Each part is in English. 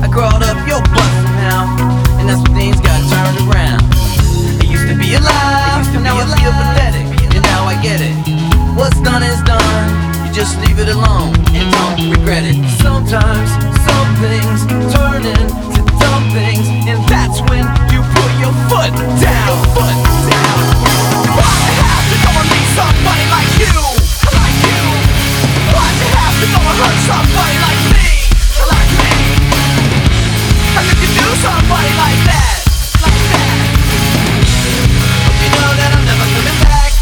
I crawled up your butt somehow, and that's when things got turned around. I used to be alive, now I feel pathetic, and now I get it. What's done is done, you just leave it alone and don't regret it. Sometimes some things turn into dumb things, and that's when you put your foot down. Why'd you have to go and meet somebody like you? Why'd you have to go and hurt somebody like me? How could you do somebody like that? But you know that I'm never coming back.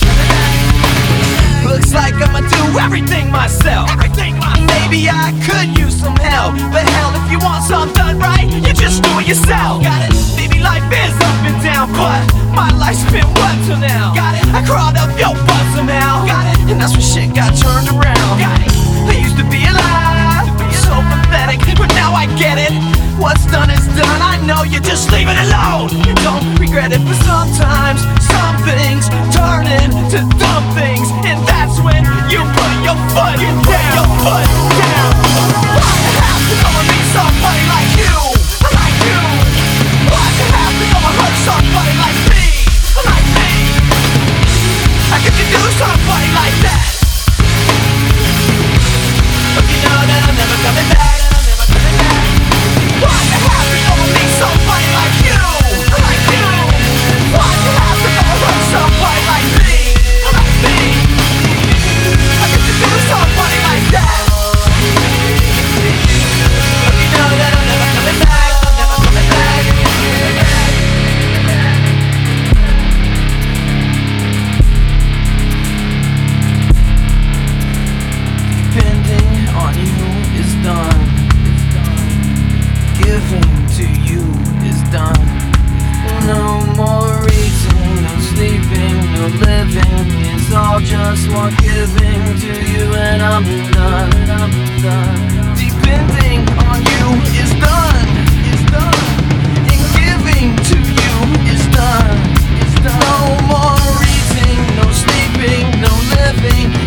Looks like I'ma do everything myself. Maybe I could use some help, but hell, if you want something done right, you just do it yourself. Maybe life is up and down, but my life's been what till now? I crawled up your butt somehow, and that's when shit got turned around. I used to be alive, so pathetic, but now I get it. What's done is done, I know you just leave it alone. You don't regret it, but sometimes some things turn into dumb things, and that's when you put your foot down. Why'd you have to go and meet somebody like you? Why'd you have to go and hurt somebody like me? How could you do somebody like that? But you know that I'm never coming back. Why'd you have to go and meet somebody like you? Why'd you have to go and hurt somebody like me? How could you do somebody like that? But you know that I'm never coming back. Depending on you is done. Giving to you is done. No more eating, no sleeping, no living. It's all just one giving to you, and I'm done. Depending on you is done. And giving to you is done. No more eating, no sleeping, no living.